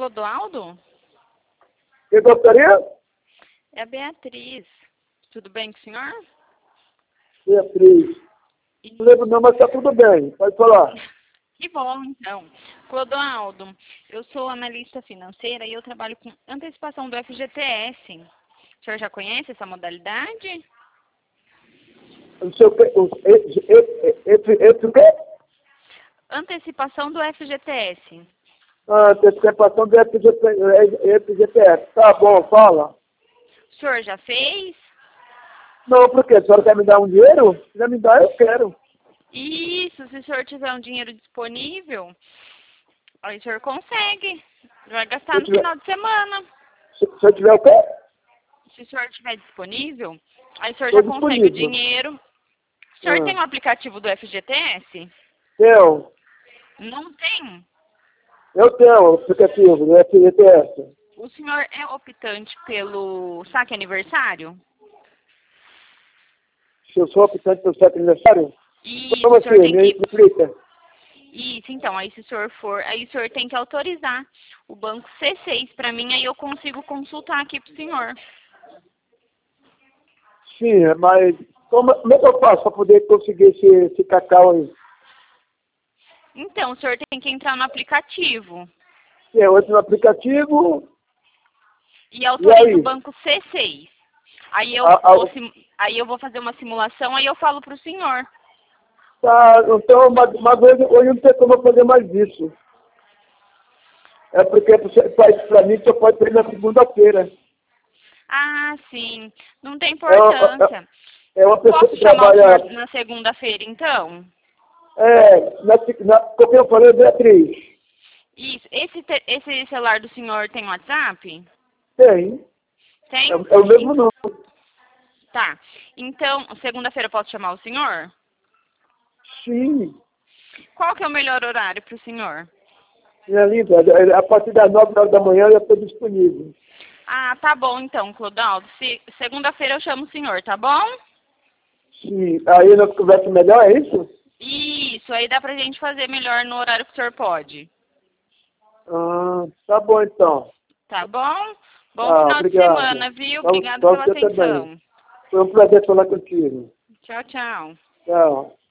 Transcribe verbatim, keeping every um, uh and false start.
Clodoaldo? Quem gostaria? É a Beatriz. Tudo bem com o senhor? Beatriz. Não lembro não, mas tá tudo bem. Pode falar. Que bom, então. Clodoaldo, eu sou analista financeira e eu trabalho com antecipação do F G T S. O senhor já conhece essa modalidade? O seu, o, esse, esse, esse, esse o quê? Antecipação do F G T S. Ah, antecipação do F G T S. Tá bom, fala. O senhor já fez? Não, por quê? A senhora quer me dar um dinheiro? Se quiser me dar, eu quero. Isso, se o senhor tiver um dinheiro disponível, aí o senhor consegue. Vai gastar no tiver... final de semana. Se, se eu tiver o quê? Se o senhor tiver disponível, aí o senhor Tô já consegue o disponível. dinheiro. O senhor Ah. tem o aplicativo do F G T S? Eu. Não tem? Eu tenho o aplicativo do F G T S. O senhor é optante pelo saque aniversário? Se eu sou optante pelo seu aniversário? Isso, Como o assim? senhor tem Me que... explica. Isso, então, aí se o senhor for, aí o senhor tem que autorizar o banco C seis para mim, aí eu consigo consultar aqui pro senhor. Sim, mas como, como é que eu faço para poder conseguir esse, esse cacau aí? Então, o senhor tem que entrar no aplicativo. É, eu entro no aplicativo. E autoriza E aí? o banco C seis. Aí eu, A, a, vou, sim- aí eu vou fazer uma simulação, aí eu falo pro senhor. tá, então, mas, mas hoje, hoje não tem como eu fazer mais isso. É porque para mim só pode ser na segunda-feira. Ah, sim. Não tem É uma, importância. é uma pessoa Posso que chamar o trabalha. senhor na segunda-feira, então? É, na, na, como eu falei, Beatriz. Isso. Esse, te- esse celular do senhor tem WhatsApp? Tem. Tem? É, é o mesmo número. Tá. Então, segunda-feira eu posso chamar o senhor? Sim. Qual que é o melhor horário para o senhor? Minha linda, a partir das nove horas da manhã eu já estou disponível. Ah, tá bom então, Clodoaldo. Se, segunda-feira eu chamo o senhor, tá bom? Sim. Aí nós conversa melhor, é isso? Isso, aí dá pra gente fazer melhor no horário que o senhor pode. Ah, tá bom então. Tá bom? Bom Ah, final de obrigado. semana, viu? Pra, Obrigado pra pela você também. atenção. Foi um prazer falar contigo. Tchau, tchau. Tchau.